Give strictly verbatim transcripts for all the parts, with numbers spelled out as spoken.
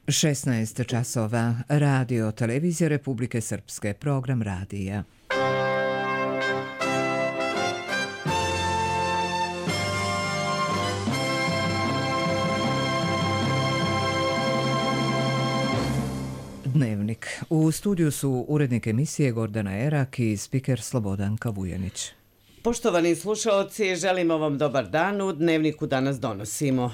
šesnaest časova. Radio Televizija Republike Srpske. Program radija. Dnevnik. U studiju su urednik emisije Gordana Erak i spiker Slobodanka Vujanić. Poštovani slušaoci, želimo vam dobar dan. U Dnevniku danas donosimo: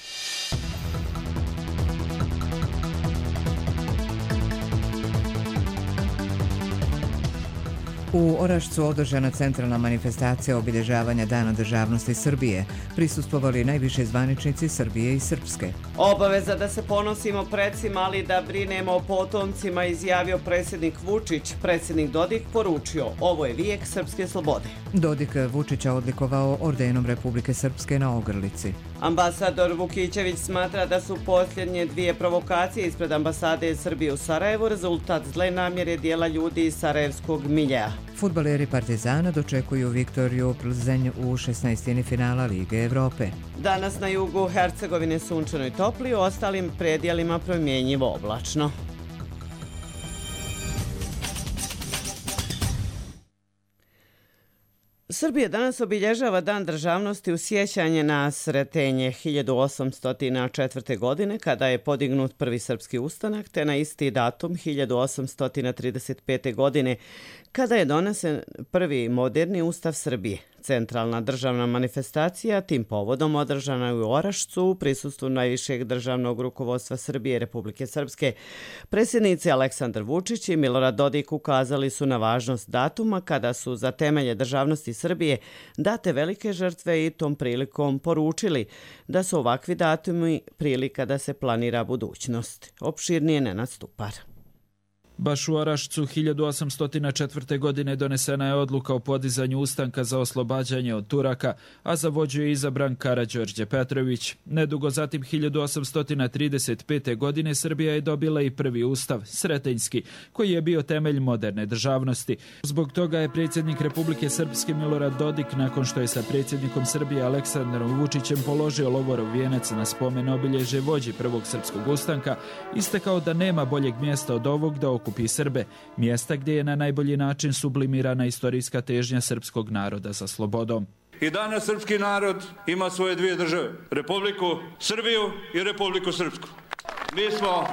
u Orašcu održana centralna manifestacija obilježavanja Dana državnosti Srbije. Prisustvovali najviše zvaničnici Srbije i Srpske. Obaveza da se ponosimo precima, ali da brinemo o potomcima, izjavio predsjednik Vučić. Predsjednik Dodik poručio: ovo je vijek srpske slobode. Dodik Vučića odlikovao ordenom Republike Srpske na ogrlici. Ambasador Vukićević smatra da su posljednje dvije provokacije ispred ambasade Srbije u Sarajevu rezultat zle namjere dijela ljudi iz sarajevskog miljea. Fudbaleri Partizana dočekuju Viktoriju Plzenj u šesnaestini finala Lige Evrope. Danas na jugu Hercegovine sunčano i topli, u ostalim predjelima promjenjivo oblačno. Srbija danas obilježava Dan državnosti u sjećanje na Sretenje hiljadu osamsto četvrte. godine kada je podignut prvi srpski ustanak, te na isti datum hiljadu osamsto trideset pete. godine kada je donesen prvi moderni ustav Srbije. Centralna državna manifestacija tim povodom održana je u Orašcu u prisustvu najvišeg državnog rukovodstva Srbije i Republike Srpske. Predsjednici Aleksandar Vučić i Milorad Dodik ukazali su na važnost datuma kada su za temelje državnosti Srbije date velike žrtve i tom prilikom poručili da su ovakvi datumi prilika da se planira budućnost. Opširnije Nenad Stupar. Baš u Orašcu hiljadu osamsto četvrte. godine donesena je odluka o podizanju ustanka za oslobađanje od Turaka, a za vođu je izabran Karađorđe Petrović. Nedugo zatim hiljadu osamsto trideset pete. godine Srbija je dobila i prvi ustav, Sretenjski, koji je bio temelj moderne državnosti. Zbog toga je predsjednik Republike Srpske Milorad Dodik, nakon što je sa predsjednikom Srbije Aleksandrom Vučićem položio lovorov vijenac na spomen obilježje vođi prvog srpskog ustanka, istakao da nema boljeg mjesta od ovog da okupi Srbe, mjesta gdje je na najbolji način sublimirana istorijska težnja srpskog naroda za slobodom. I danas srpski narod ima svoje dvije države, Republiku Srbiju i Republiku Srpsku. Mi smo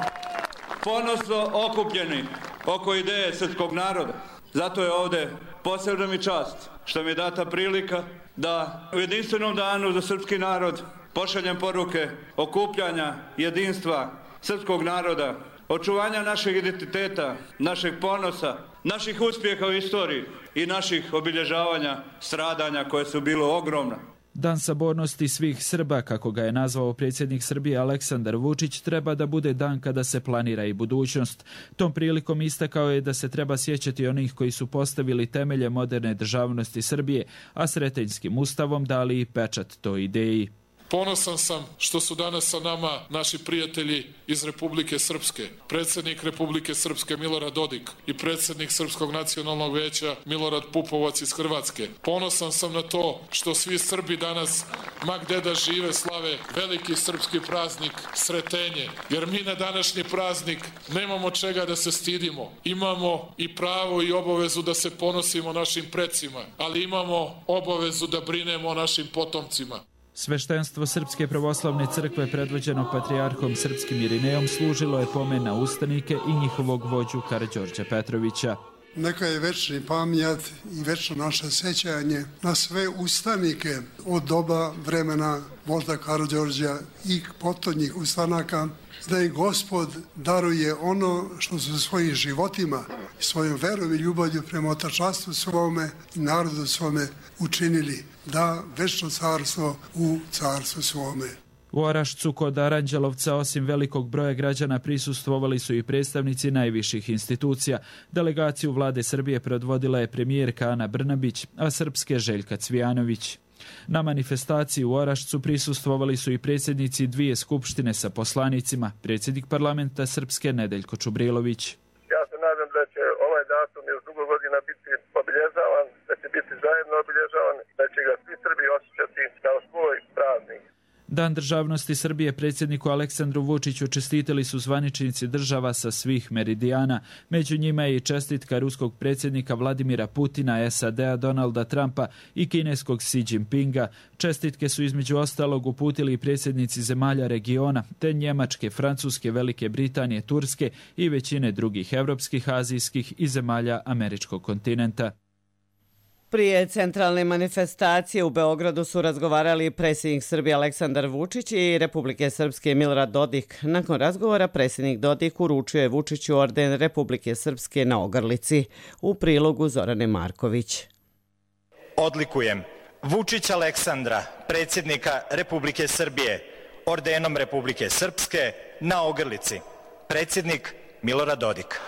ponosno okupljeni oko ideje srpskog naroda. Zato je ovdje posebna mi čast što mi je data prilika da u jedinstvenom danu za srpski narod pošaljem poruke okupljanja, jedinstva srpskog naroda, očuvanja našeg identiteta, našeg ponosa, naših uspjeha u istoriji i naših obilježavanja stradanja koje su bilo ogromna. Dan sabornosti svih Srba, kako ga je nazvao predsjednik Srbije Aleksandar Vučić, treba da bude dan kada se planira i budućnost. Tom prilikom istakao je da se treba sjećati onih koji su postavili temelje moderne državnosti Srbije, a Sretenjskim ustavom dali i pečat toj ideji. Ponosan sam što su danas sa nama naši prijatelji iz Republike Srpske, predsjednik Republike Srpske Milorad Dodik i predsjednik Srpskog nacionalnog vijeća Milorad Pupovac iz Hrvatske. Ponosan sam na to što svi Srbi danas, ma gde da žive, slave veliki srpski praznik Sretenje, jer mi na današnji praznik nemamo čega da se stidimo. Imamo i pravo i obavezu da se ponosimo našim precima, ali imamo obavezu da brinemo o našim potomcima. Sveštenstvo Srpske pravoslavne crkve predvođeno patrijarhom srpskim Irinejom služilo je pomen na ustanike i njihovog vođu Karađorđa Petrovića. Neka je večni pamjat i večno naše sećanje na sve ustanike od doba vremena vožda Karađorđa i potonjih ustanaka, da i Gospod daruje ono što su svojim životima i svojom verom i ljubavlju prema otačanstvu svome i narodu svome učinili, da večno carstvo u carstvu svome. U Orašcu kod Aranđelovca osim velikog broja građana prisustvovali su i predstavnici najviših institucija. Delegaciju vlade Srbije predvodila je premijerka Ana Brnabić, a srpske Željka Cvijanović. Na manifestaciji u Orašcu prisustvovali su i predsjednici dvije skupštine sa poslanicima, predsjednik parlamenta Srpske Nedeljko Čubrilović. Ja se nadam da će ovaj datum još dugo godina biti obilježavan, da će biti zajedno obilježavan, da će ga svi Srbi osjećati kao svoj praznik. Dan državnosti Srbije predsjedniku Aleksandru Vučiću čestitali su zvaničnici država sa svih meridijana. Među njima je i čestitka ruskog predsjednika Vladimira Putina, S A D-a Donalda Trumpa i kineskog Xi Jinpinga. Čestitke su između ostalog uputili i predsjednici zemalja regiona, te Njemačke, Francuske, Velike Britanije, Turske i većine drugih evropskih, azijskih i zemalja američkog kontinenta. Prije centralne manifestacije u Beogradu su razgovarali predsjednik Srbije Aleksandar Vučić i Republike Srpske Milorad Dodik. Nakon razgovora predsjednik Dodik uručio je Vučiću orden Republike Srpske na ogrlici. U prilogu Zorane Marković. Odlikujem Vučić Aleksandra, predsjednika Republike Srbije, ordenom Republike Srpske na ogrlici. Predsjednik Milorad Dodik.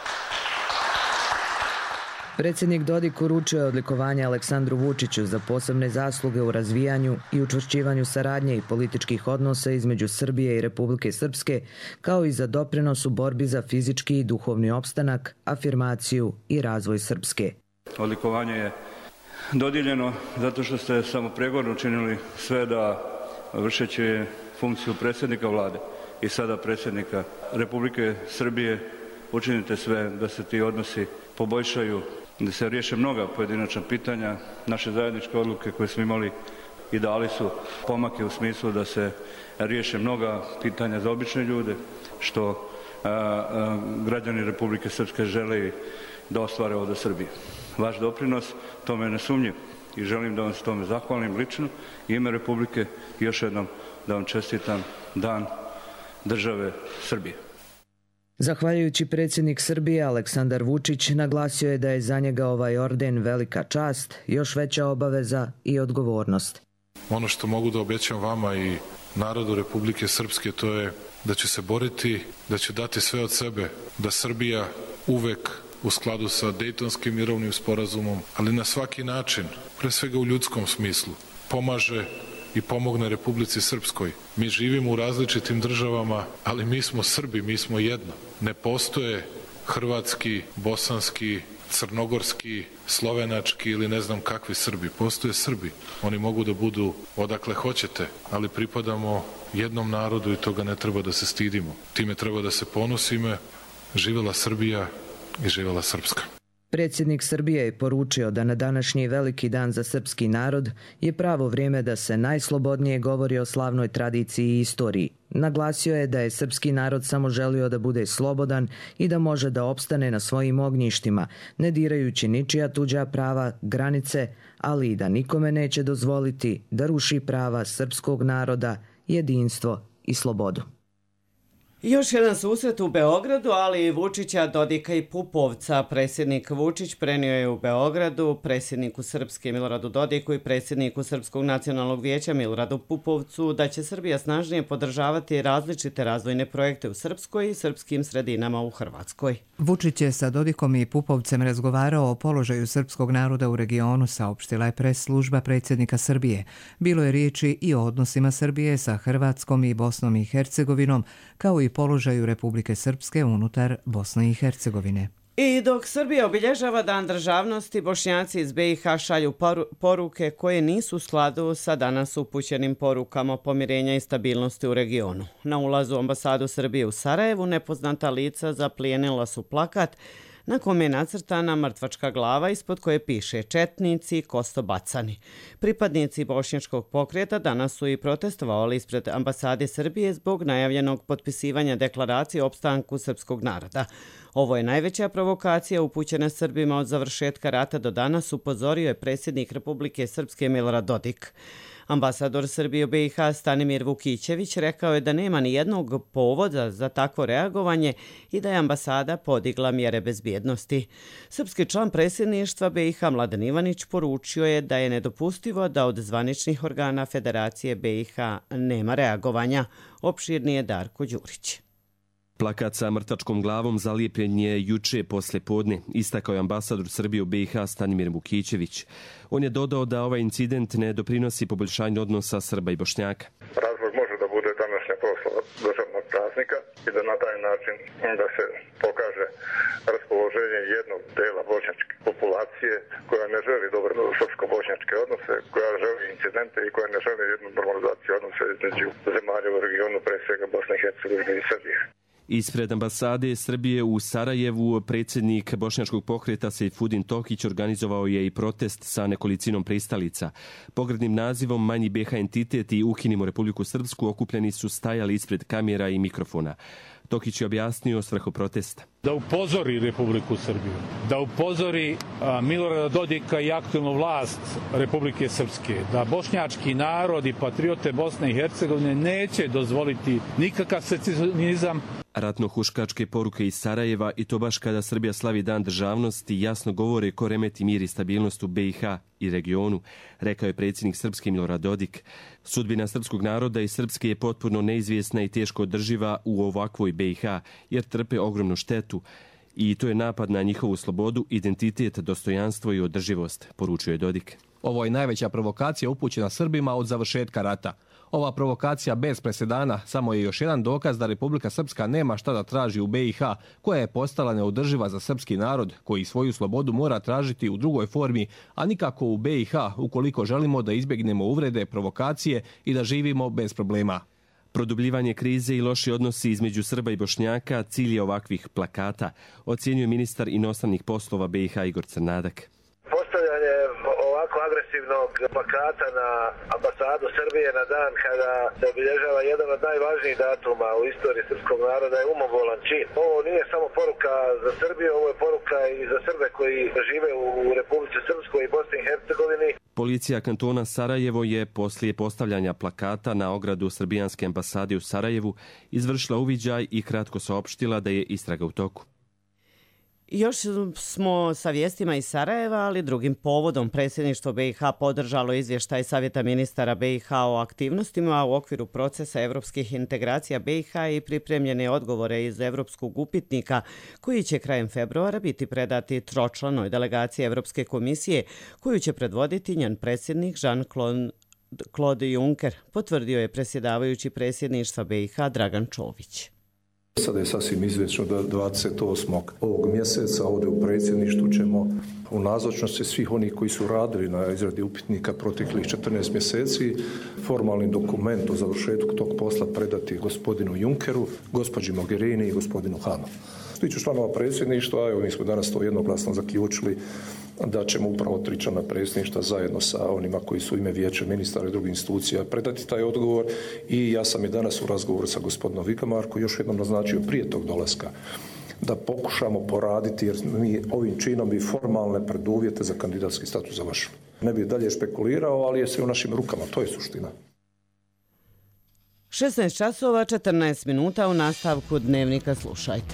Predsjednik Dodik uručio je odlikovanje Aleksandru Vučiću za posebne zasluge u razvijanju i učvršćivanju saradnje i političkih odnosa između Srbije i Republike Srpske, kao i za doprinos u borbi za fizički i duhovni opstanak, afirmaciju i razvoj Srpske. Odlikovanje je dodijeljeno zato što ste samo pregorno učinili sve da vršeći funkciju predsjednika vlade i sada predsjednika Republike Srbije učinite sve da se ti odnosi poboljšaju, da se riješe mnoga pojedinačna pitanja. Naše zajedničke odluke koje smo imali i dali su pomake u smislu da se riješe mnoga pitanja za obične ljude, što a, a, građani Republike Srpske žele da ostvare ovdje Srbije. Vaš doprinos tome je nesumnjiv i želim da vam se tome zahvalim lično i ime Republike i još jednom da vam čestitam Dan države Srbije. Zahvaljujući predsjednik Srbije Aleksandar Vučić naglasio je da je za njega ovaj orden velika čast, još veća obaveza i odgovornost. Ono što mogu da obećam vama i narodu Republike Srpske, to je da će se boriti, da će dati sve od sebe, da Srbija uvek u skladu sa Dejtonskim mirovnim sporazumom, ali na svaki način, pre svega u ljudskom smislu, pomaže i pomogne Republici Srpskoj. Mi živimo u različitim državama, ali mi smo Srbi, mi smo jedno. Ne postoje hrvatski, bosanski, crnogorski, slovenački ili ne znam kakvi Srbi. Postoje Srbi. Oni mogu da budu odakle hoćete, ali pripadamo jednom narodu i toga ne treba da se stidimo. Time treba da se ponosimo. Živela Srbija i živela Srpska. Predsjednik Srbije je poručio da na današnji veliki dan za srpski narod je pravo vrijeme da se najslobodnije govori o slavnoj tradiciji i istoriji. Naglasio je da je srpski narod samo želio da bude slobodan i da može da opstane na svojim ognjištima, ne dirajući ničija tuđa prava, granice, ali i da nikome neće dozvoliti da ruši prava srpskog naroda, jedinstvo i slobodu. Još jedan susret u Beogradu, ali i Vučića, Dodika i Pupovca. Predsjednik Vučić prenio je u Beogradu predsjedniku Srpske Miloradu Dodiku i predsjedniku Srpskog nacionalnog vijeća Miloradu Pupovcu da će Srbija snažnije podržavati različite razvojne projekte u Srpskoj i srpskim sredinama u Hrvatskoj. Vučić je sa Dodikom i Pupovcem razgovarao o položaju srpskog naroda u regionu, saopštila je pres služba predsjednika Srbije. Bilo je riječi i o odnosima Srbije sa Hrvatskom i Bosnom i Hercegovinom, kao i položaju Republike Srpske unutar Bosne i Hercegovine. I dok Srbija obilježava Dan državnosti, Bošnjaci iz B i H šalju poruke koje nisu u skladu sa danas upućenim porukama pomirenja i stabilnosti u regionu. Na ulazu u ambasadu Srbije u Sarajevu nepoznata lica zaplijenila su plakat na kome je nacrtana mrtvačka glava ispod koje piše Četnici, kostobacani. Pripadnici bošnjačkog pokreta danas su i protestovali ispred ambasade Srbije zbog najavljenog potpisivanja deklaracije o opstanku srpskog naroda. Ovo je najveća provokacija upućena Srbima od završetka rata do danas, upozorio je predsjednik Republike Srpske Milorad Dodik. Ambasador Srbije u B i H Stanimir Vukićević rekao je da nema ni jednog povoda za takvo reagovanje i da je ambasada podigla mjere bezbjednosti. Srpski član predsjedništva B i H Mladen Ivanić poručio je da je nedopustivo da od zvaničnih organa Federacije B i H nema reagovanja. Opširnije Darko Đurić. Plakat sa mrtvačkom glavom zalijepljen je juče posle podne, istakao je ambasador Srbije u B i H Stanimir Vukićević. On je dodao da ovaj incident ne doprinosi poboljšanju odnosa Srba i Bošnjaka. Razlog može da bude današnja proslava državnog praznika i da na taj način da se pokaže raspoloženje jednog dela bošnjačke populacije koja ne želi dobro srpsko-bošnjačke odnose, koja želi incidente i koja ne želi jednu normalizaciju odnosa između zemalja u regionu, pre svega Bosne i Hercegovine i Srbije. Ispred ambasade Srbije u Sarajevu predsjednik bošnjačkog pokreta Sejfudin Tohić organizovao je i protest sa nekolicinom pristalica. Pogrdnim nazivom Manji B H entitet i Ukinimo Republiku Srpsku okupljeni su stajali ispred kamera i mikrofona. Tokić je objasnio svrhu protesta. Da upozori Republiku Srbiju, da upozori a, Milorada Dodika i aktualnu vlast Republike Srpske, da bošnjački narod i patriote Bosne i Hercegovine neće dozvoliti nikakav secesionizam. Ratno-huškačke poruke iz Sarajeva, i to baš kada Srbija slavi Dan državnosti, jasno govore ko remeti mir i stabilnost u B i H i regionu, rekao je predsjednik Srpske Milorad Dodik. Sudbina srpskog naroda i Srpske je potpuno neizvjesna i teško održiva u ovakvoj B i H, jer trpe ogromnu štetu. I to je napad na njihovu slobodu, identitet, dostojanstvo i održivost, poručuje Dodik. Ovo je najveća provokacija upućena Srbima od završetka rata. Ova provokacija bez presedana samo je još jedan dokaz da Republika Srpska nema šta da traži u B i H, koja je postala neodrživa za srpski narod, koji svoju slobodu mora tražiti u drugoj formi, a nikako u B i H, ukoliko želimo da izbjegnemo uvrede, provokacije i da živimo bez problema. Produbljivanje krize i loši odnosi između Srba i Bošnjaka cilj je ovakvih plakata, ocjenjuje ministar inostranih poslova B i H Igor Crnadak. Postavljanje ovako agresivnog plakata na ambasadu Srbije na dan kada se obilježava jedan od najvažnijih datuma u istoriji srpskog naroda je umobolan čin. Ovo nije samo poruka za Srbiju, ovo je poruka i za Srbe koji žive u Republici Srpskoj i Bosni i Hercegovini. Policija kantona Sarajevo je poslije postavljanja plakata na ogradu srbijanske ambasade u Sarajevu izvršila uviđaj i kratko saopštila da je istraga u toku. Još smo sa vijestima iz Sarajeva, ali drugim povodom. Predsjedništvo B i H podržalo izvještaj Savjeta ministara B i H o aktivnostima u okviru procesa evropskih integracija B i H i pripremljene odgovore iz evropskog upitnika koji će krajem februara biti predati tročlanoj delegaciji Evropske komisije koju će predvoditi njen predsjednik Jean-Claude Juncker, potvrdio je predsjedavajući predsjedništva B i H Dragan Čović. Sada je sasvim izvjesno da dvadeset osmog ovog mjeseca ovdje u predsjedništvu ćemo u nazočnosti svih onih koji su radili na izradi upitnika proteklih četrnaest mjeseci formalni dokument o završetku tog posla predati gospodinu Junckeru, gospođi Mogherini i gospodinu Hanu. Što tiče članova predsjedništva, evo mi smo danas to jednoglasno zaključili da ćemo upravo tri člana predsjedništva zajedno sa onima koji su u ime vijeća ministara i drugih institucija predati taj odgovor i ja sam i danas u razgovoru sa gospodinom Vikamarko još jednom naznačio prije tog dolaska da pokušamo poraditi jer mi ovim činom bi formalne preduvjete za kandidatski status završili. Ne bih dalje špekulirao, ali je sve u našim rukama, to je suština. šesnaest časova četrnaest minuta u nastavku Dnevnika slušajte.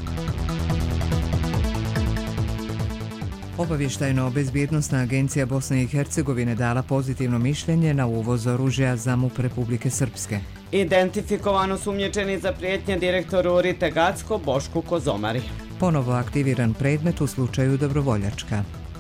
Obavještajno-bezbjednosna agencija Bosne i Hercegovine dala pozitivno mišljenje na uvoz oružja za MUP Republike Srpske. Identifikovano sumnjičeni za prijetnje direktoru Rite Gacko Bošku Kozomari. Ponovo aktiviran predmet u slučaju Dobrovoljačka.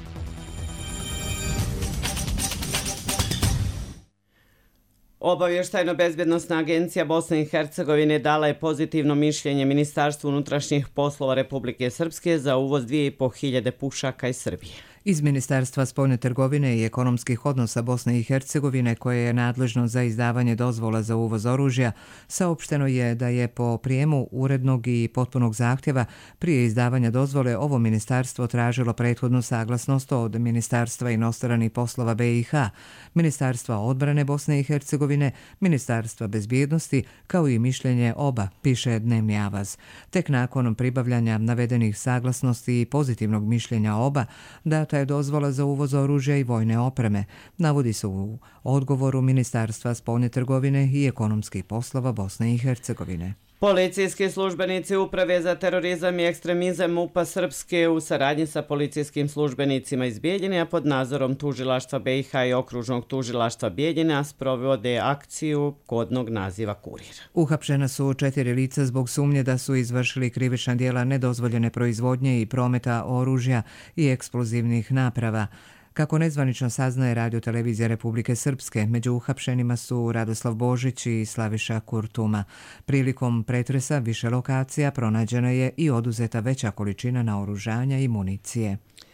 Obavještajno-bezbjednosna agencija Bosne i Hercegovine dala je pozitivno mišljenje Ministarstvu unutrašnjih poslova Republike Srpske za uvoz dvije i po hiljade pušaka iz Srbije. Iz Ministarstva spoljne trgovine i ekonomskih odnosa Bosne i Hercegovine, koje je nadležno za izdavanje dozvola za uvoz oružja, saopšteno je da je po prijemu urednog i potpunog zahtjeva prije izdavanja dozvole ovo ministarstvo tražilo prethodnu saglasnost od Ministarstva inostranih poslova B i H, Ministarstva odbrane Bosne i Hercegovine, Ministarstva bezbjednosti, kao i mišljenje oba, piše Dnevni avaz. Tek nakon pribavljanja navedenih saglasnosti i pozitivnog mišljenja oba, data je dozvola za uvoz oružja i vojne opreme, navodi se u odgovoru Ministarstva spoljne trgovine i ekonomskih poslova Bosne i Hercegovine. Policijski službenici Uprave za terorizam i ekstremizam MUP-a Srpske u saradnji sa policijskim službenicima iz Bijeljine, a pod nadzorom Tužilaštva B i H i Okružnog tužilaštva Bijeljina sprovode akciju kodnog naziva Kurir. Uhapšena su četiri lica zbog sumnje da su izvršili krivična djela nedozvoljene proizvodnje i prometa oružja i eksplozivnih naprava. Kako nezvanično saznaje Radio televizija Republike Srpske, među uhapšenima su Radoslav Božić i Slaviša Kurtuma. Prilikom pretresa više lokacija pronađena je i oduzeta veća količina naoružanja i municije.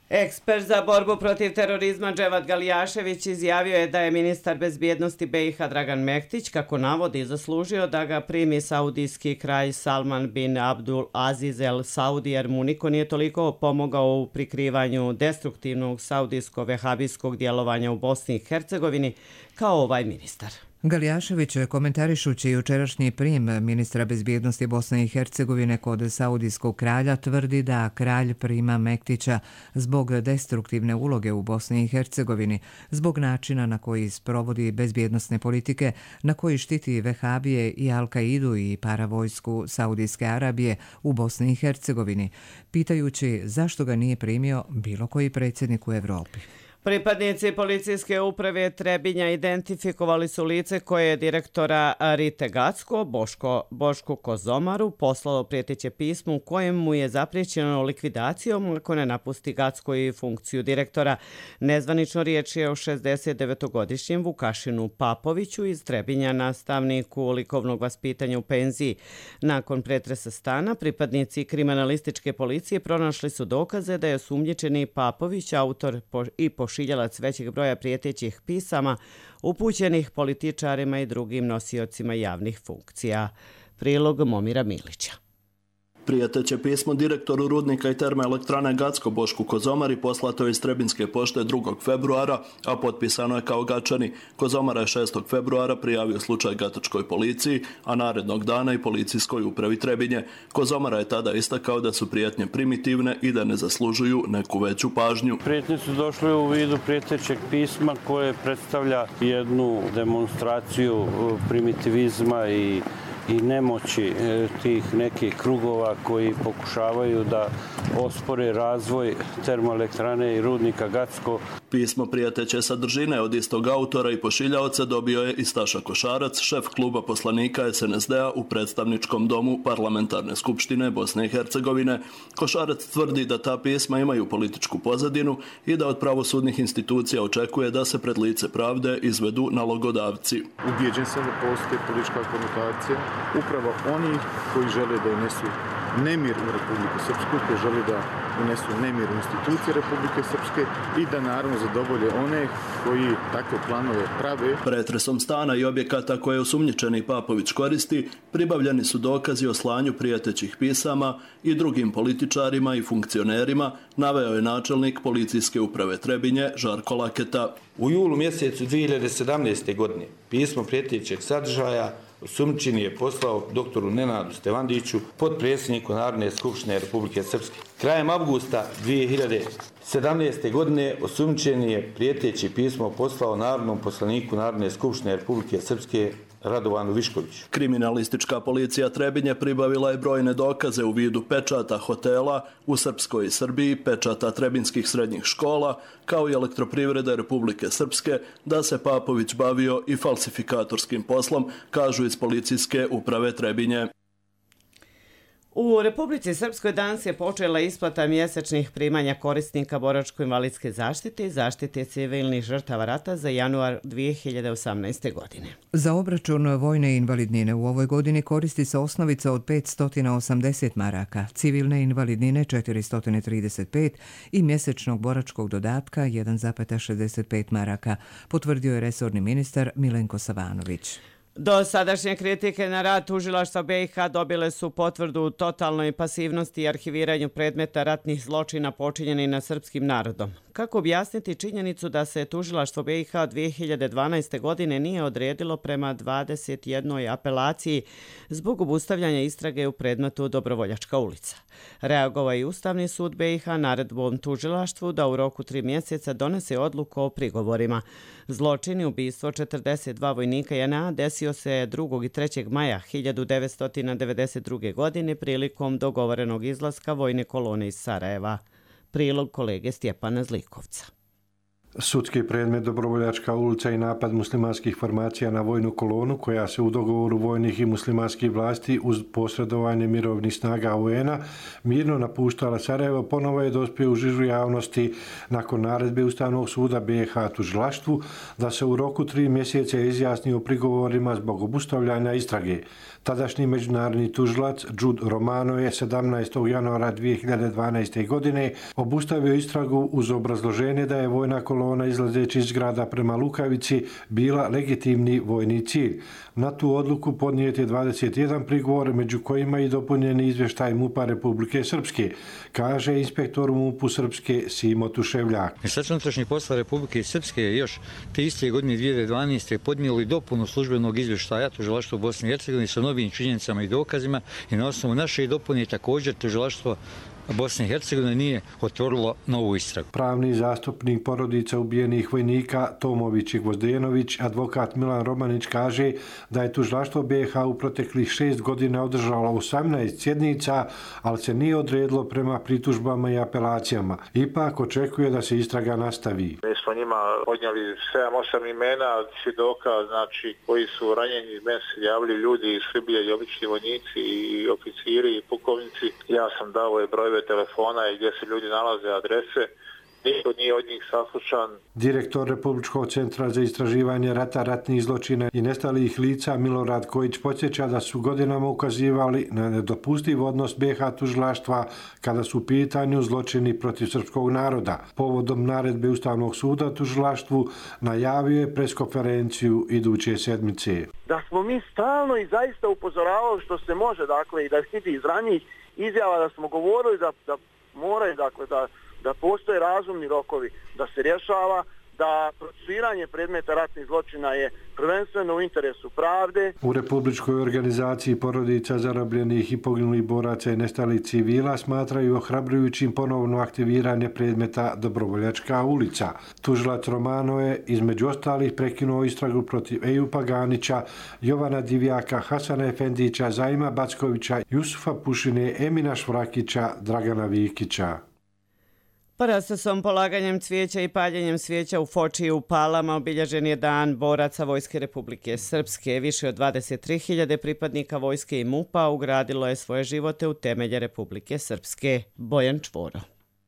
Ekspert za borbu protiv terorizma Dževad Galijašević izjavio je da je ministar bezbjednosti be i ha Dragan Mektić, kako navodi, zaslužio da ga primi saudijski kralj Salman bin Abdul Aziz El Saudi, jer mu niko nije toliko pomogao u prikrivanju destruktivnog saudijsko-vehabijskog djelovanja u Bosni i Hercegovini kao ovaj ministar. Galijašević, komentarišući jučerašnji prim ministra bezbjednosti Bosne i Hercegovine kod saudijskog kralja, tvrdi da kralj prima Mektića zbog destruktivne uloge u Bosni i Hercegovini, zbog načina na koji sprovodi bezbjednosne politike, na koji štiti Vehabije i Al-Kaidu i paravojsku Saudijske Arabije u Bosni i Hercegovini, pitajući zašto ga nije primio bilo koji predsjednik u Evropi. Pripadnici policijske uprave Trebinja identifikovali su lice koje je direktora Rite Gacko, Boško, Bošku Kozomaru, poslalo prijeteće pismo u kojem mu je zapriječeno likvidacijom ako ne napusti Gacko i funkciju direktora. Nezvanično riječ je o šezdesetdevetogodišnjem Vukašinu Papoviću iz Trebinja, nastavniku likovnog vaspitanja u penziji. Nakon pretresa stana, pripadnici kriminalističke policije pronašli su dokaze da je osumnjičeni Papović autor i pošiljalac većeg broja prijetećih pisama upućenih političarima i drugim nosiocima javnih funkcija. Prilog Momira Milića. Prijeteće pismo direktoru rudnika i termoelektrane Gacko Bošku Kozomari poslato je iz Trebinjske pošte drugog februara, a potpisano je kao Gačani. Kozomara je šestog februara prijavio slučaj Gatačkoj policiji, a narednog dana i policijskoj upravi Trebinje. Kozomara je tada istakao da su prijetnje primitivne i da ne zaslužuju neku veću pažnju. Prijetnje su došle u vidu prijetećeg pisma koje predstavlja jednu demonstraciju primitivizma i i nemoći tih nekih krugova koji pokušavaju da ospore razvoj termoelektrane i rudnika Gacko. Pismo prijeteće sadržine od istog autora i pošiljaoca dobio je i Staša Košarac, šef kluba poslanika es en es de a u predstavničkom domu Parlamentarne skupštine Bosne i Hercegovine. Košarac tvrdi da ta pisma imaju političku pozadinu i da od pravosudnih institucija očekuje da se pred lice pravde izvedu nalogodavci. Ubijeđen sam da postoji politička konotacija upravo oni koji žele da unesu nemir u Republiku Srpsku, koji žele da unesu nemir u institucije Republike Srpske i da naravno zadovolje one koji takve planove prave. Pretresom stana i objekata koje osumnjičeni Papović koristi, pribavljeni su dokazi o slanju prijetećih pisama i drugim političarima i funkcionerima, naveo je načelnik policijske uprave Trebinje Žarko Laketa. U julu mjesecu dvije hiljade sedamnaeste. godine pismo prijetećeg sadržaja osumnjičeni je poslao doktoru Nenadu Stevandiću, potpredsjedniku Narodne skupštine Republike Srpske. Krajem avgusta dvije hiljade sedamnaeste. godine osumnjičeni je prijeteći pismo poslao narodnom poslaniku Narodne skupštine Republike Srpske Radovanu Viškoviću. Kriminalistička policija Trebinje pribavila je brojne dokaze u vidu pečata hotela u Srpskoj i Srbiji, pečata trebinskih srednjih škola, kao i Elektroprivrede Republike Srpske, da se Papović bavio i falsifikatorskim poslom, kažu iz policijske uprave Trebinje. U Republici Srpskoj danas je počela isplata mjesečnih primanja korisnika boračko-invalidske zaštite i zaštite civilnih žrtava rata za januar dvije hiljade osamnaeste. godine. Za obračun vojne invalidnine u ovoj godini koristi se osnovica od petsto osamdeset maraka, civilne invalidnine četiristo trideset pet i mjesečnog boračkog dodatka jedan zarez šezdeset pet maraka, potvrdio je resorni ministar Milenko Savanović. Do sadašnje kritike na rad tužilaštva be i ha dobile su potvrdu u totalnoj pasivnosti i arhiviranju predmeta ratnih zločina počinjenih nad srpskim narodom. Kako objasniti činjenicu da se tužilaštvo be i ha dvije hiljade dvanaeste. godine nije odredilo prema dvadeset jednoj apelaciji zbog obustavljanja istrage u predmetu Dobrovoljačka ulica? Reagovao je i Ustavni sud be i ha naredbom tužilaštvu da u roku tri mjeseca donese odluku o prigovorima. Zločini ubistvo četrdeset dva vojnika je na desio se drugog i trećeg maja hiljadu devetsto devedeset druge. godine prilikom dogovorenog izlaska vojne kolone iz Sarajeva. Prilog kolege Stjepana Zlikovca. Sudski predmet Dobrovoljačka ulica i napad muslimanskih formacija na vojnu kolonu koja se u dogovoru vojnih i muslimanskih vlasti uz posredovanje mirovnih snaga U N-a mirno napuštala Sarajevo ponovo je dospio u žižu javnosti nakon naredbe Ustavnog suda B i H tužilaštvu da se u roku tri mjeseca izjasni o prigovorima zbog obustavljanja istrage. Tadašnji međunarodni tužilac Jude Romano je sedamnaestog januara dvije hiljade dvanaeste. godine obustavio istragu uz obrazloženje da je vojna kolona izlazeći iz grada prema Lukavici bila legitimni vojni cilj. Na tu odluku podnijet je dvadeset jedan prigovor, među kojima i dopunjeni izvještaj MUP-a Republike Srpske, kaže inspektor u MUP-u Srpske Simo Tuševljak. Ministarstvo unutrašnjih poslova Republike Srpske je još te iste godine dvije hiljade dvanaeste. podnijelo i dopunu službenog izvještaja tužilaštva u Bosni i Hercegovini sa novim činjenicama i dokazima i na osnovu naše dopune također tužilaštvo Bosne i Hercegovine nije otvorilo novu istragu. Pravni zastupnik porodica ubijenih vojnika Tomović i Gvozdenović, advokat Milan Romanić, kaže da je tužilaštvo B i H u proteklih šest godina održalo osamnaest sjednica, ali se nije odredilo prema pritužbama i apelacijama. Ipak očekuje da se istraga nastavi. Mi smo njima podnijeli sedam osam imena svjedoka, znači koji su ranjeni, meni se javili ljudi iz Srbije i obični vojnici i oficiri i pukovnici. Ja sam dao je brojeve telefona i gdje se ljudi nalaze, adrese. Niko nije od njih saslušan. Direktor Republičkog centra za istraživanje rata, ratnih zločina i nestalih lica Milorad Kojić podsjeća da su godinama ukazivali na nedopustiv odnos B i H tužilaštva kada su u pitanju zločini protiv srpskog naroda. Povodom naredbe Ustavnog suda tužilaštvu najavio je preskonferenciju iduće sedmice. Da smo mi stalno i zaista upozoravali što se može, dakle, i da vidi iz ranijih izjava da smo govorili da, da moraju, dakle, da da postoje razumni rokovi, da se rješava, da procesuiranje predmeta ratnih zločina je prvenstveno u interesu pravde. U Republičkoj organizaciji porodica zarobljenih i poginulih boraca i nestalih civila smatraju ohrabrujućim ponovno aktiviranje predmeta Dobrovoljačka ulica. Tužilac Romano je između ostalih prekinuo istragu protiv Ejupa Ganića, Jovana Divjaka, Hasana Efendića, Zajma Backovića, Jusufa Pušine, Emina Švrakića, Dragana Vikića. Parastosom, polaganjem cvijeća i paljenjem svijeća u Foči i u Palama obilježen je dan boraca Vojske Republike Srpske. Više od dvadeset tri hiljade pripadnika vojske i MUP-a ugradilo je svoje živote u temelje Republike Srpske. Bojan Čvoro.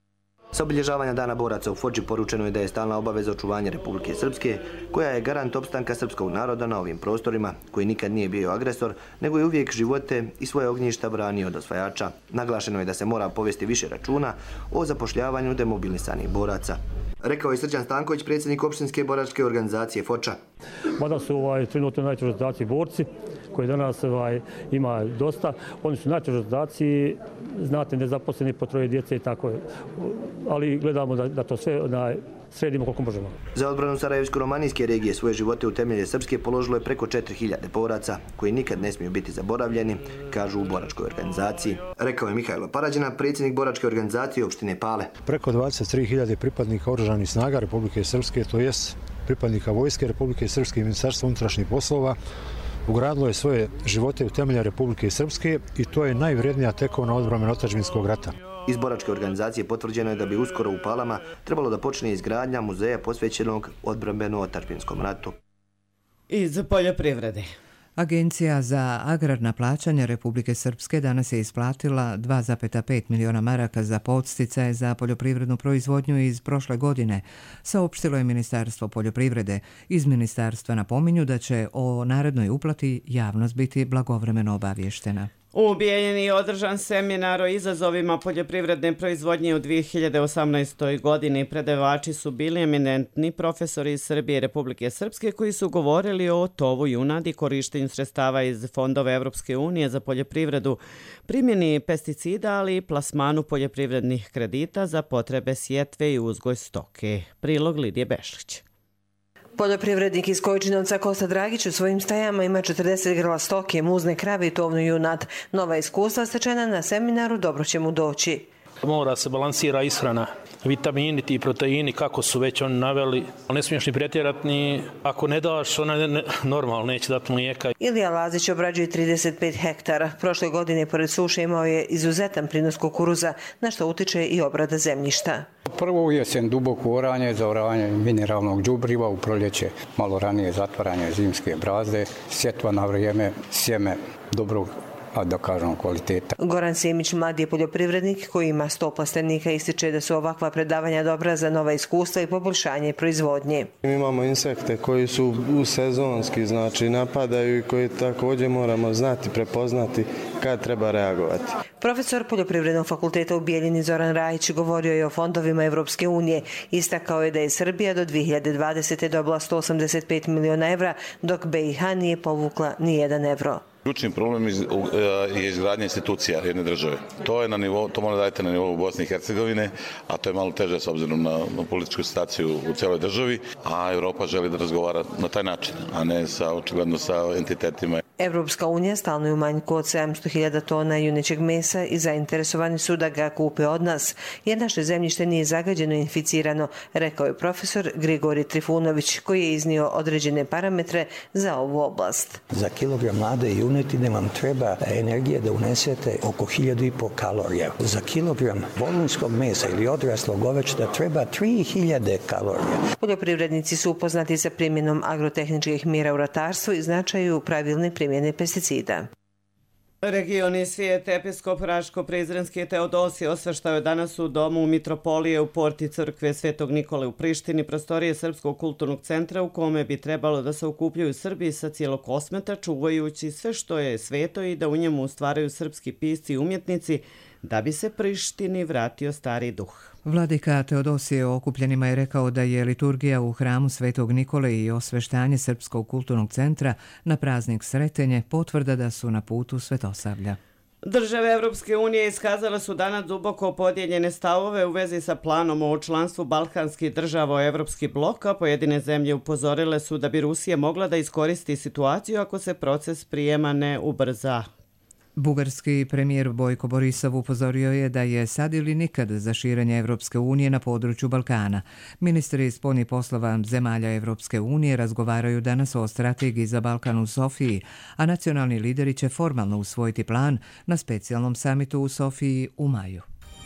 Sa obilježavanja Dana boraca u Foči poručeno je da je stalna obaveza očuvanja Republike Srpske, koja je garant opstanka srpskog naroda na ovim prostorima, koji nikad nije bio agresor, nego je uvijek živote i svoje ognjišta branio od osvajača. Naglašeno je da se mora povesti više računa o zapošljavanju demobilisanih boraca. Rekao je Srđan Stanković, predsjednik opštinske boračke organizacije Foča. Mada su ovaj, trenutno najtežoj situaciji borci, koji danas ovaj, ima dosta. Oni su najtežoj situaciji, znate, nezaposleni po troje djece i tako. Ali gledamo da, da to sve na, sredimo koliko možemo. Za odbranu Sarajevsko-romanijske regije svoje živote u temelje Srpske položilo je preko četiri hiljade boraca, koji nikad ne smiju biti zaboravljeni, kažu u boračkoj organizaciji. Rekao je Mihajlo Parađina, predsjednik boračke organizacije opštine Pale. Preko dvadeset tri hiljade pripadnika oružanih snaga Republike Srpske, to jest pripadnika Vojske Republike Srpske i Ministarstva unutrašnjih poslova, ugradilo je svoje živote u temelje Republike Srpske i to je najvrednija tekovna odbrana otadžbinskog rata. Iz boračke organizacije potvrđeno je da bi uskoro u Palama trebalo da počne izgradnja muzeja posvećenog odbrambeno-otadžbinskom ratu. Iz poljoprivrede. Agencija za agrarna plaćanja Republike Srpske danas je isplatila dva zarez pet miliona maraka za podsticaje za poljoprivrednu proizvodnju iz prošle godine, saopštilo je Ministarstvo poljoprivrede. Iz ministarstva napominju da će o narednoj uplati javnost biti blagovremeno obavještena. U Bijeljini je održan seminar o izazovima poljoprivredne proizvodnje u dvije hiljade osamnaestoj. godini. Predavači su bili eminentni profesori iz Srbije i Republike Srpske koji su govorili o tovu junadi, korištenju sredstava iz fondova Evropske unije za poljoprivredu, primjeni pesticida, ali i plasmanu poljoprivrednih kredita za potrebe sjetve i uzgoj stoke. Prilog Lidije Bešlić. Poljoprivrednik iz Kojčinovca Kosta Dragić u svojim stajama ima četrdeset grla stoke, muzne krave i tovnu junad. Nova iskustva stečena na seminaru dobro će mu doći. Mora se balansira ishrana, vitamini, ti proteini, kako su već oni naveli. Ne smiješ ni pretjerati, ni ako ne daš, ona ne, ne, normalno neće dati mlijeka. Ilija Lazić obrađuje trideset pet hektara. Prošle godine, pored suše, imao je izuzetan prinos kukuruza, na što utiče i obrada zemljišta. Prvo u jesen duboko oranje, za oranje mineralnog đubriva, u proljeće malo ranije zatvaranje zimske brazde, sjetva na vrijeme, sjeme dobrog, a da kažem, kvaliteta. Goran Simić, mladi je poljoprivrednik koji ima sto plastenika, ističe da su ovakva predavanja dobra za nova iskustva i poboljšanje proizvodnje. Imamo insekte koji su u sezonski, znači napadaju i koji također moramo znati, prepoznati kad treba reagovati. Profesor Poljoprivrednog fakulteta u Bijeljini Zoran Rajić govorio je o fondovima Evropske unije. Istakao je da je Srbija do dvije hiljade dvadesete dobila sto osamdeset pet miliona evra, dok be i ha nije povukla ni jedan evro. Ključni problem je izgradnja institucija jedne države. To je na nivou, to mora raditi na nivou Bosne i Hercegovine, a to je malo teže s obzirom na, na političku situaciju u cijeloj državi, a Europa želi da razgovara na taj način, a ne sa očigledno sa entitetima. Evropska unija stalno je u manjku od sedamsto hiljada tona junećeg mesa i zainteresovani su da ga kupe od nas, jer naše zemljište nije zagađeno i inficirano, rekao je profesor Grigorij Trifunović, koji je iznio određene parametre za ovu oblast. Za kilogram mlade junetine vam treba energije da unesete oko hiljadu i po kalorija. Za kilogram volunskog mesa ili odraslog govečeta treba tri hiljade kalorija. Poljoprivrednici su upoznati sa primjenom agrotehničkih mjera u ratarstvu i značaju pravilne primjene pesticida. Regioni svijet, episkop Raško-Prizrenski Teodosije osveštao je danas u domu Mitropolije u porti crkve Svetog Nikole u Prištini prostorije Srpskog kulturnog centra u kome bi trebalo da se okupljaju Srbi sa cijelog osmeta, čuvajući sve što je sveto i da u njemu stvaraju srpski pisci i umjetnici, da bi se Prištini vratio stari duh. Vladika Teodosije o okupljenima je rekao da je liturgija u hramu Svetog Nikole i osveštanje Srpskog kulturnog centra na praznik Sretenje potvrda da su na putu svetosavlja. Države Evropske unije iskazale su danas duboko podijeljene stavove u vezi sa planom o članstvu balkanskih država u Evropski blok, a pojedine zemlje upozorile su da bi Rusija mogla da iskoristi situaciju ako se proces prijema ne ubrza. Bugarski premijer Bojko Borisov upozorio je da je sad ili nikad za širenje Evropske unije na području Balkana. Ministri spoljnih poslova zemalja Evropske unije razgovaraju danas o strategiji za Balkan u Sofiji, a nacionalni lideri će formalno usvojiti plan na specijalnom samitu u Sofiji u maju.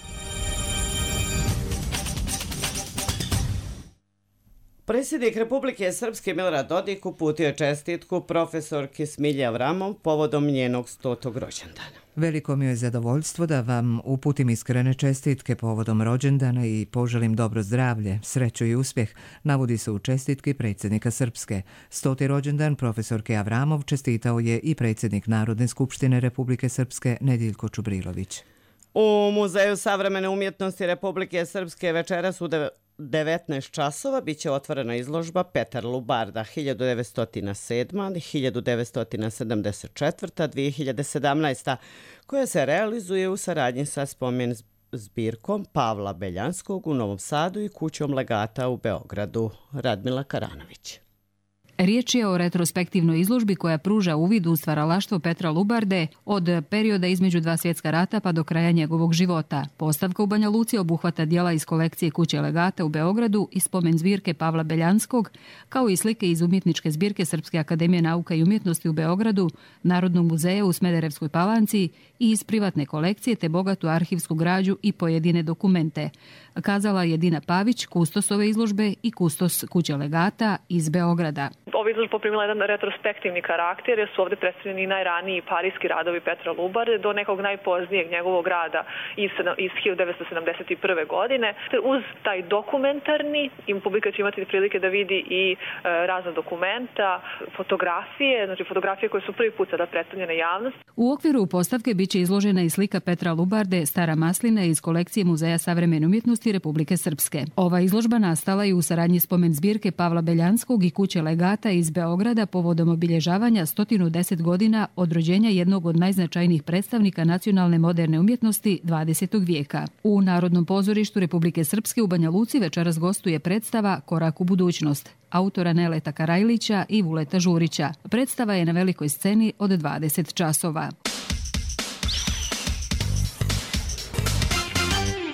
Predsjednik Republike Srpske Milorad Dodik uputio je čestitku profesorki Smilji Avramov povodom njenog stotog rođendana. Veliko mi je zadovoljstvo da vam uputim iskrene čestitke povodom rođendana i poželim dobro zdravlje, sreću i uspjeh, navodi se u čestitki predsjednika Srpske. Stoti rođendan profesorke Avramov čestitao je i predsjednik Narodne skupštine Republike Srpske Nediljko Čubrilović. U Muzeju savremene umjetnosti Republike Srpske večeras u devetnaest časova biće otvorena izložba Petar Lubarda hiljadu devetsto sedma do hiljadu devetsto sedamdeset četvrta do dvije hiljade sedamnaesta. koja se realizuje u saradnji sa spomen zbirkom Pavla Beljanskog u Novom Sadu i kućom legata u Beogradu. Radmila Karanović. Riječ je o retrospektivnoj izložbi koja pruža uvid u stvaralaštvo Petra Lubarde od perioda između dva svjetska rata pa do kraja njegovog života. Postavka u Banja Luci obuhvata dijela iz kolekcije kuće legata u Beogradu i spomen zbirke Pavla Beljanskog, kao i slike iz umjetničke zbirke Srpske akademije nauka i umjetnosti u Beogradu, Narodnog muzeja u Smederevskoj Palanci i iz privatne kolekcije te bogatu arhivsku građu i pojedine dokumente, kazala je Dina Pavić, kustos ove izložbe i kustos kuće legata iz Beograda. Ova izložba poprimila jedan retrospektivni karakter jer su ovdje predstavljeni najraniji parijski radovi Petra Lubarde do nekog najpoznijeg njegovog rada iz hiljadu devetsto sedamdeset prve. godine. Uz taj dokumentarni im publika će imati prilike da vidi i e, razna dokumenta, fotografije, znači fotografije koje su prvi put sada predstavljene javnosti. U okviru postavke biće izložena i slika Petra Lubarde, Stara maslina iz kolekcije Muzeja savremene umjetnosti Republike Srpske. Ova izložba nastala je u saradnji spomen zbirke Pavla Beljanskog i kuće legata iz Beograda povodom obilježavanja sto deset godina od rođenja jednog od najznačajnijih predstavnika nacionalne moderne umjetnosti dvadesetog vijeka. U Narodnom pozorištu Republike Srpske u Banja Luci večeras gostuje predstava Korak u budućnost autora Neleta Karajlića i Vuleta Žurića. Predstava je na velikoj sceni od dvadeset časova.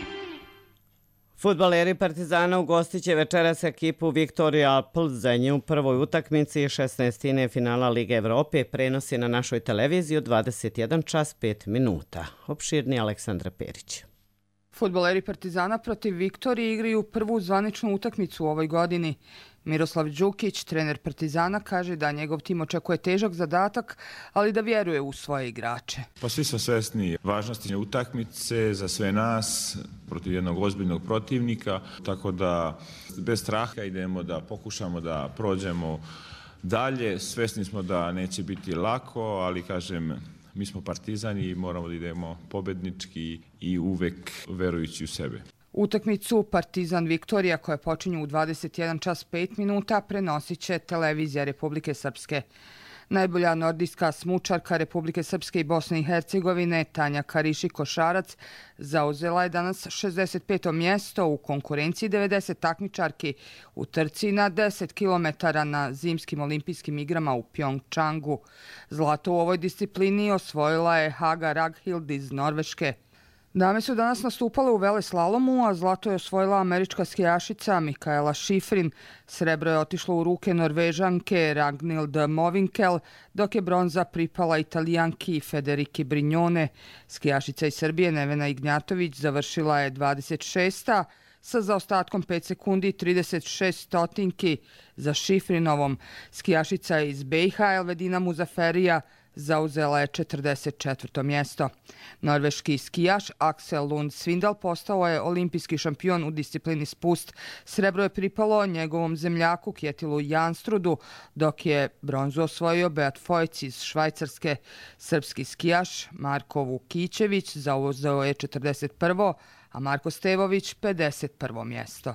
Fudbaleri Partizana ugostit će večeras ekipu Viktorija Plzeň u prvoj utakmici šesnaestine finala Lige Evrope, prenosi na našoj televiziji od dvadeset jedan čas pet minuta. Opširni Aleksandra Perić. Fudbaleri Partizana protiv Viktorije igraju prvu zvaničnu utakmicu u ovoj godini. Miroslav Đukić, trener Partizana, kaže da njegov tim očekuje težak zadatak, ali da vjeruje u svoje igrače. Pa svi smo svesni važnosti utakmice za sve nas protiv jednog ozbiljnog protivnika, tako da bez straha idemo da pokušamo da prođemo dalje. Svesni smo da neće biti lako, ali kažem, mi smo Partizani i moramo da idemo pobednički i uvek verujući u sebe. Utakmicu Partizan Viktorija, koja počinje u dvadeset jedan čas pet minuta, prenosit će televizija Republike Srpske. Najbolja nordijska smučarka Republike Srpske i Bosne i Hercegovine, Tanja Kariši-Košarac, zauzela je danas šezdeset peto mjesto u konkurenciji devedeset takmičarki u trci na deset kilometara na zimskim olimpijskim igrama u Pjongčangu. Zlato u ovoj disciplini osvojila je Haga Raghild iz Norveške. Dame su danas nastupale u veleslalomu, a zlato je osvojila američka skijašica Mikaela Šifrin. Srebro je otišlo u ruke Norvežanke Ragnhild Movinkel, dok je bronza pripala Italijanki Federiki Brignone. Skijašica iz Srbije Nevena Ignjatović završila je dvadeset šesta sa zaostatkom pet sekundi i trideset šest stotinki za Šifrinovom. Skijašica iz B i H Elvedina Muzaferija zauzela je četrdeset četvrto mjesto. Norveški skijaš Aksel Lund Svindal postao je olimpijski šampion u disciplini spust. Srebro je pripalo njegovom zemljaku Kjetilu Janstrudu, dok je bronzu osvojio Beat Fojc iz Švajcarske. Srpski skijaš Marko Vukićević zauzeo je četrdeset prvo, a Marko Stevović pedeset prvo mjesto.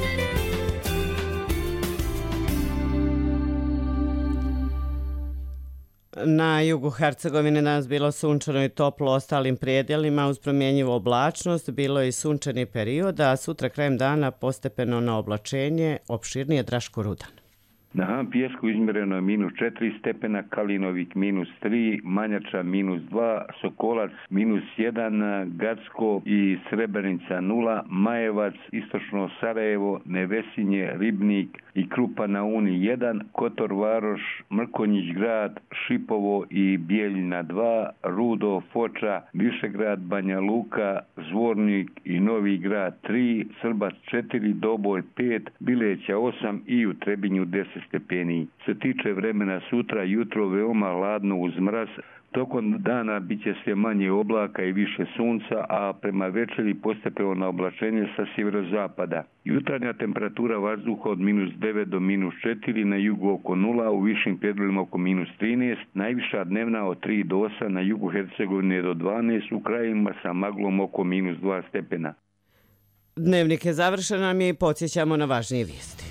Na jugu Hercegovine danas bilo sunčano i toplo, ostalim prijedjelima uz promjenjivu oblačnost. Bilo je i sunčani period, a sutra krajem dana postepeno na oblačenje. Opširnije Draško Rudan. Na Han Pijesku izmjereno je minus četiri stepena, Kalinovik minus tri, Manjača minus dva, Sokolac minus jedan, Gacko i Srebrenica nula, Majevac, Istočno Sarajevo, Nevesinje, Ribnik i Krupa na Uni jedan, Kotor Varoš, Mrkonjić grad, Šipovo i Bijeljina dva, Rudo, Foča, Višegrad, Banja Luka, Zvornik i Novi grad tri, Srbac četiri, Doboj pet, Bileća osam i u Trebinju deset stepeni. Se tiče vremena sutra, jutro veoma ladno uz mraz, tokom dana bit će sve manje oblaka i više sunca, a prema večeri postepeno na oblačenje sa sjeverozapada. Jutarnja temperatura vazduha od minus devet do minus četiri, na jugu oko nula, u višim predjelima oko minus trinaest, najviša dnevna od tri do osam, na jugu Hercegovine do dvanaest, u krajima sa maglom oko minus dva stepena. Dnevnik je završen, a mi podsjećamo na važnije vijesti.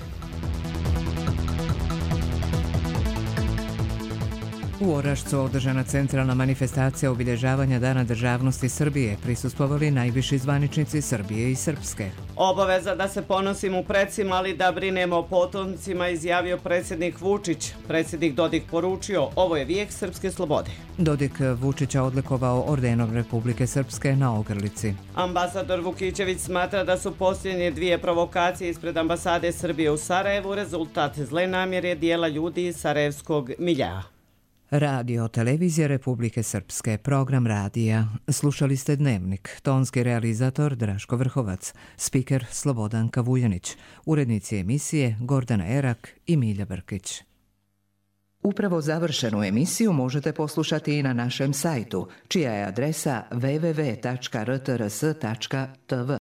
U Orašcu održana centralna manifestacija obilježavanja Dana državnosti Srbije. Prisustvovali najviši zvaničnici Srbije i Srpske. Obaveza da se ponosimo precima, ali da brinemo o potomcima, izjavio predsjednik Vučić. Predsjednik Dodik poručio, ovo je vijek srpske slobode. Dodik Vučića odlikovao ordenom Republike Srpske na ogrlici. Ambasador Vukićević smatra da su posljednje dvije provokacije ispred ambasade Srbije u Sarajevu rezultat zle namjere dijela ljudi iz sarajevskog miljea. Radio Televizija Republike Srpske, program radija. Slušali ste Dnevnik, tonski realizator Draško Vrhovac, spiker Slobodanka Vuljanić, urednici emisije Gordana Erak i Milja Brkić. Upravo završenu emisiju možete poslušati i na našem sajtu, čija je adresa w w w tačka r t r s tačka t v.